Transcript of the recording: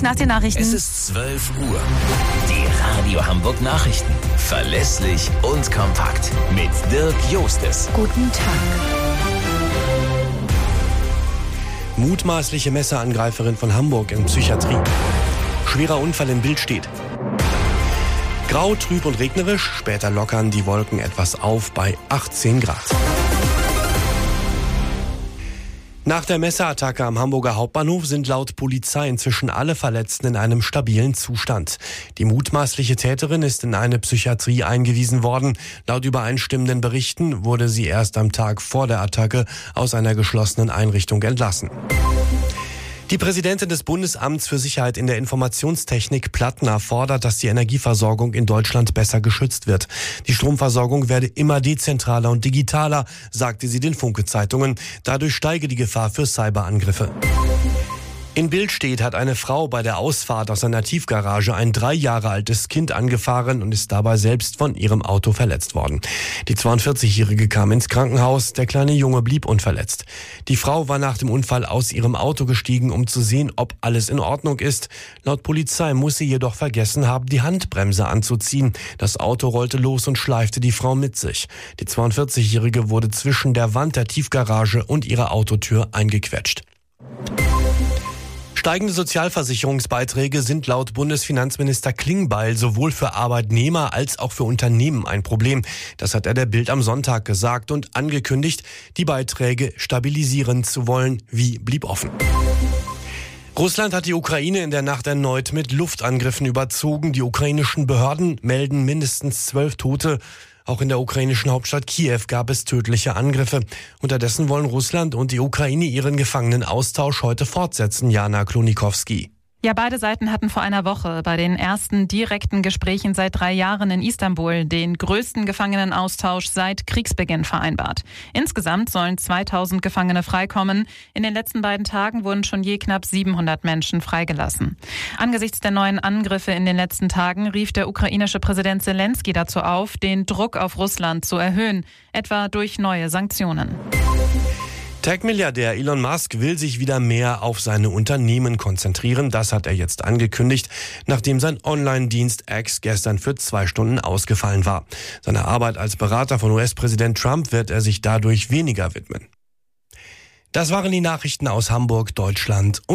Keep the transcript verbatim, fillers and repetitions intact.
nach den Nachrichten. Es ist zwölf Uhr. Die Radio Hamburg Nachrichten. Verlässlich und kompakt. Mit Dirk Jostes. Guten Tag. Mutmaßliche Messerangreiferin von Hamburg in Psychiatrie. Schwerer Unfall in Billstedt. Grau, trüb und regnerisch. Später lockern die Wolken etwas auf bei achtzehn Grad. Nach der Messerattacke am Hamburger Hauptbahnhof sind laut Polizei inzwischen alle Verletzten in einem stabilen Zustand. Die mutmaßliche Täterin ist in eine Psychiatrie eingewiesen worden. Laut übereinstimmenden Berichten wurde sie erst am Tag vor der Attacke aus einer geschlossenen Einrichtung entlassen. Die Präsidentin des Bundesamts für Sicherheit in der Informationstechnik, Plattner, fordert, dass die Energieversorgung in Deutschland besser geschützt wird. Die Stromversorgung werde immer dezentraler und digitaler, sagte sie den Funke-Zeitungen. Dadurch steige die Gefahr für Cyberangriffe. In Billstedt hat eine Frau bei der Ausfahrt aus einer Tiefgarage ein drei Jahre altes Kind angefahren und ist dabei selbst von ihrem Auto verletzt worden. Die zweiundvierzigjährige kam ins Krankenhaus, der kleine Junge blieb unverletzt. Die Frau war nach dem Unfall aus ihrem Auto gestiegen, um zu sehen, ob alles in Ordnung ist. Laut Polizei muss sie jedoch vergessen haben, die Handbremse anzuziehen. Das Auto rollte los und schleifte die Frau mit sich. Die zweiundvierzigjährige wurde zwischen der Wand der Tiefgarage und ihrer Autotür eingequetscht. Steigende Sozialversicherungsbeiträge sind laut Bundesfinanzminister Klingbeil sowohl für Arbeitnehmer als auch für Unternehmen ein Problem. Das hat er der Bild am Sonntag gesagt und angekündigt, die Beiträge stabilisieren zu wollen. Wie blieb offen. Russland hat die Ukraine in der Nacht erneut mit Luftangriffen überzogen. Die ukrainischen Behörden melden mindestens zwölf Tote. Auch in der ukrainischen Hauptstadt Kiew gab es tödliche Angriffe. Unterdessen wollen Russland und die Ukraine ihren Gefangenenaustausch heute fortsetzen, Jana Klonikowski. Ja, beide Seiten hatten vor einer Woche bei den ersten direkten Gesprächen seit drei Jahren in Istanbul den größten Gefangenenaustausch seit Kriegsbeginn vereinbart. Insgesamt sollen zweitausend Gefangene freikommen. In den letzten beiden Tagen wurden schon je knapp siebenhundert Menschen freigelassen. Angesichts der neuen Angriffe in den letzten Tagen rief der ukrainische Präsident Zelensky dazu auf, den Druck auf Russland zu erhöhen, etwa durch neue Sanktionen. Tech-Milliardär Elon Musk will sich wieder mehr auf seine Unternehmen konzentrieren. Das hat er jetzt angekündigt, nachdem sein Online-Dienst X gestern für zwei Stunden ausgefallen war. Seiner Arbeit als Berater von U S-Präsident Trump wird er sich dadurch weniger widmen. Das waren die Nachrichten aus Hamburg, Deutschland.